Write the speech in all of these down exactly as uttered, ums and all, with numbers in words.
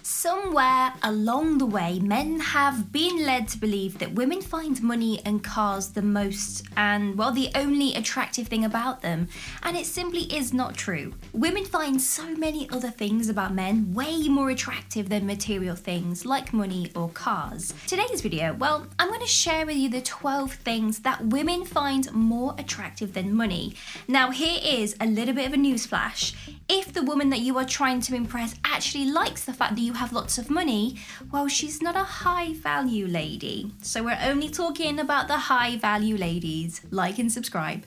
Somewhere along the way, men have been led to believe that women find money and cars the most and, well, the only attractive thing about them, and it simply is not true. Women find so many other things about men way more attractive than material things like money or cars. Today's video, well, I'm going to share with you the twelve things that women find more attractive than money. Now, here is a little bit of a newsflash. If the woman that you are trying to impress actually likes the fact that you have lots of money, well, she's not a high value lady. So we're only talking about the high value ladies. Like and subscribe.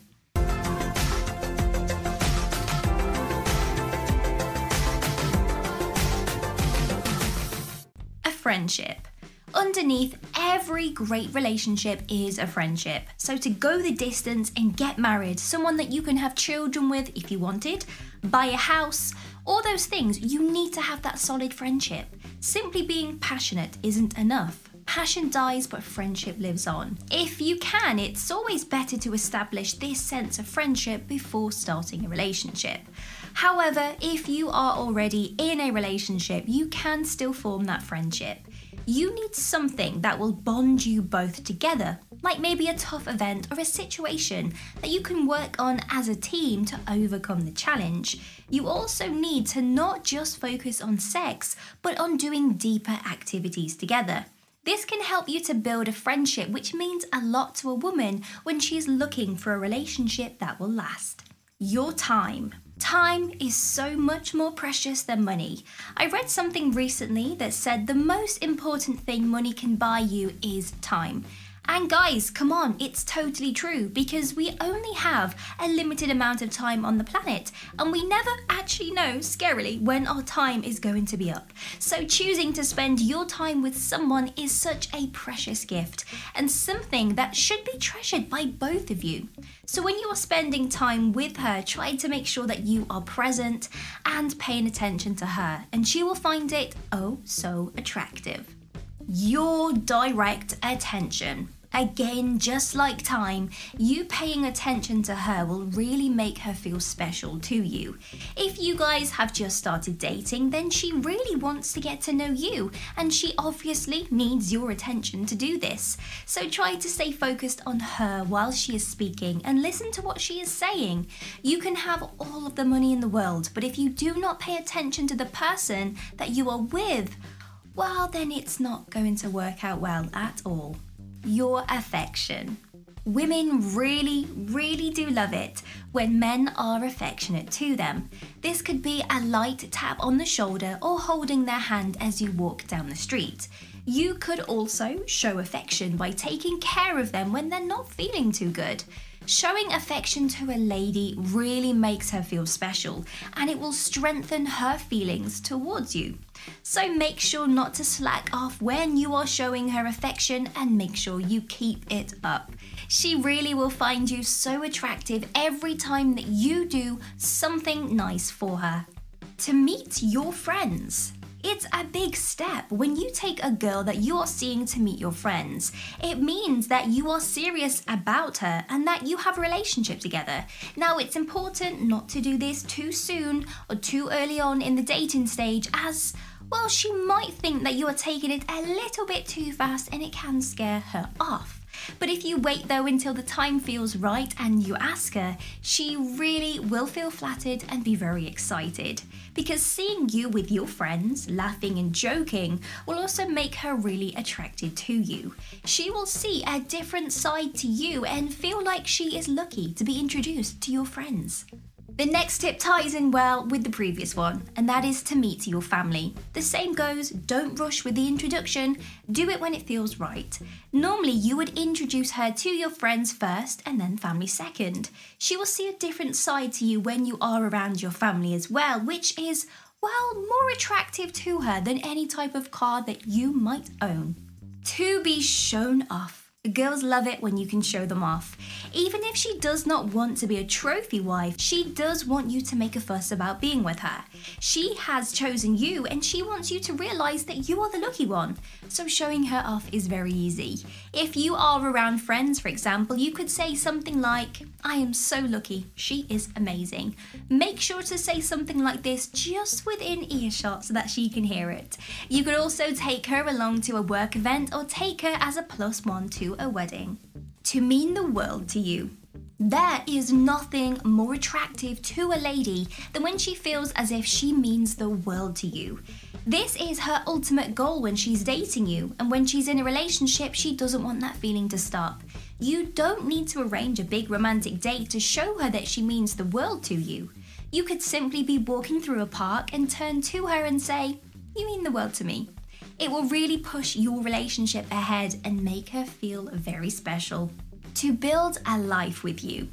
A friendship. Underneath every great relationship is a friendship. So to go the distance and get married, someone that you can have children with if you wanted, buy a house, all those things, you need to have that solid friendship. Simply being passionate isn't enough. Passion dies, but friendship lives on. If you can, it's always better to establish this sense of friendship before starting a relationship. However, if you are already in a relationship, you can still form that friendship. You need something that will bond you both together, like maybe a tough event or a situation that you can work on as a team to overcome the challenge. You also need to not just focus on sex, but on doing deeper activities together. This can help you to build a friendship, which means a lot to a woman when she's looking for a relationship that will last. Your time. Time is so much more precious than money. I read something recently that said the most important thing money can buy you is time. And guys, come on, it's totally true, because we only have a limited amount of time on the planet, and we never actually know, scarily, when our time is going to be up. So choosing to spend your time with someone is such a precious gift, and something that should be treasured by both of you. So when you are spending time with her, try to make sure that you are present and paying attention to her, and she will find it oh so attractive. Your direct attention. Again, just like time, you paying attention to her will really make her feel special to you. If you guys have just started dating, then she really wants to get to know you, and she obviously needs your attention to do this. So try to stay focused on her while she is speaking and listen to what she is saying. You can have all of the money in the world, but if you do not pay attention to the person that you are with, well, then it's not going to work out well at all. Your affection. Women really, really do love it when men are affectionate to them. This could be a light tap on the shoulder or holding their hand as you walk down the street. You could also show affection by taking care of them when they're not feeling too good. Showing affection to a lady really makes her feel special, and it will strengthen her feelings towards you. So make sure not to slack off when you are showing her affection, and make sure you keep it up. She really will find you so attractive every time that you do something nice for her. To meet your friends. It's a big step when you take a girl that you are seeing to meet your friends. It means that you are serious about her and that you have a relationship together. Now, it's important not to do this too soon or too early on in the dating stage, as, well, she might think that you are taking it a little bit too fast and it can scare her off. But if you wait though until the time feels right and you ask her, she really will feel flattered and be very excited. Because seeing you with your friends, laughing and joking, will also make her really attracted to you. She will see a different side to you and feel like she is lucky to be introduced to your friends. The next tip ties in well with the previous one, and that is to meet your family. The same goes, don't rush with the introduction, do it when it feels right. Normally you would introduce her to your friends first and then family second. She will see a different side to you when you are around your family as well, which is, well, more attractive to her than any type of car that you might own. To be shown off. Girls love it when you can show them off. Even if she does not want to be a trophy wife, she does want you to make a fuss about being with her. She has chosen you and she wants you to realise that you are the lucky one. So showing her off is very easy. If you are around friends, for example, you could say something like, "I am so lucky, she is amazing." Make sure to say something like this just within earshot so that she can hear it. You could also take her along to a work event or take her as a plus one to a wedding. To mean the world to you. There is nothing more attractive to a lady than when she feels as if she means the world to you. This is her ultimate goal when she's dating you, and when she's in a relationship, she doesn't want that feeling to stop. You don't need to arrange a big romantic date to show her that she means the world to you. You could simply be walking through a park and turn to her and say, "You mean the world to me." It will really push your relationship ahead and make her feel very special. To build a life with you.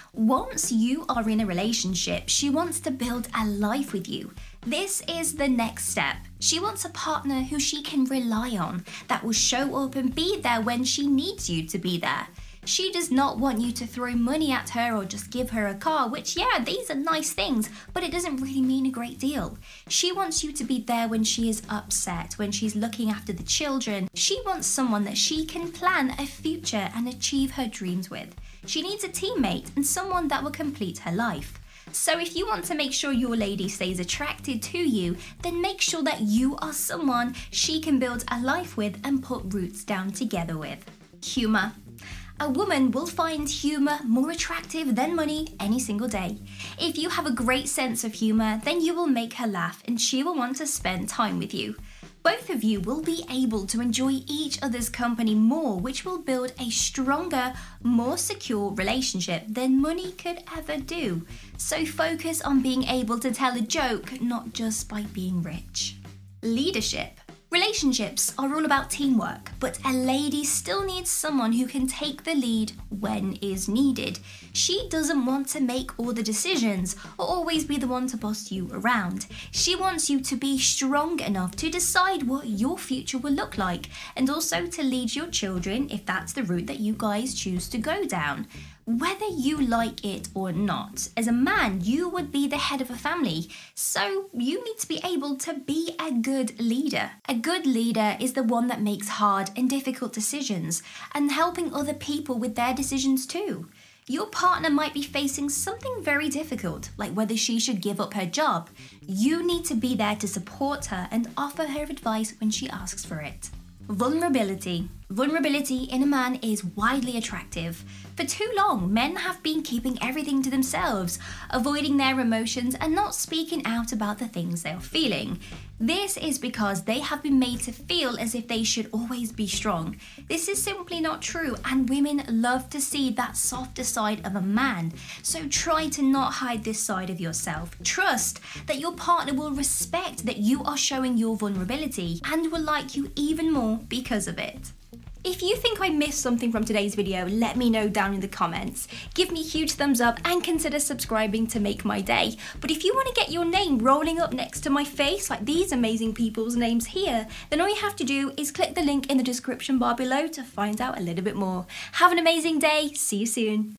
Once you are in a relationship, she wants to build a life with you. This is the next step. She wants a partner who she can rely on, that will show up and be there when she needs you to be there. She does not want you to throw money at her or just give her a car, which, yeah, these are nice things, but it doesn't really mean a great deal. She wants you to be there when she is upset, when she's looking after the children. She wants someone that she can plan a future and achieve her dreams with. She needs a teammate and someone that will complete her life. So if you want to make sure your lady stays attracted to you, then make sure that you are someone she can build a life with and put roots down together with. Humour. A woman will find humour more attractive than money any single day. If you have a great sense of humour, then you will make her laugh and she will want to spend time with you. Both of you will be able to enjoy each other's company more, which will build a stronger, more secure relationship than money could ever do. So focus on being able to tell a joke, not just by being rich. Leadership. Relationships are all about teamwork, but a lady still needs someone who can take the lead when is needed. She doesn't want to make all the decisions or always be the one to boss you around. She wants you to be strong enough to decide what your future will look like and also to lead your children if that's the route that you guys choose to go down. Whether you like it or not, as a man, you would be the head of a family, so you need to be able to be a good leader. A good leader is the one that makes hard and difficult decisions and helping other people with their decisions too. Your partner might be facing something very difficult, like whether she should give up her job. You need to be there to support her and offer her advice when she asks for it. Vulnerability. Vulnerability in a man is widely attractive. For too long, men have been keeping everything to themselves, avoiding their emotions and not speaking out about the things they are feeling. This is because they have been made to feel as if they should always be strong. This is simply not true, and women love to see that softer side of a man. So try to not hide this side of yourself. Trust that your partner will respect that you are showing your vulnerability and will like you even more because of it. If you think I missed something from today's video, let me know down in the comments. Give me a huge thumbs up and consider subscribing to make my day. But if you want to get your name rolling up next to my face, like these amazing people's names here, then all you have to do is click the link in the description bar below to find out a little bit more. Have an amazing day. See you soon.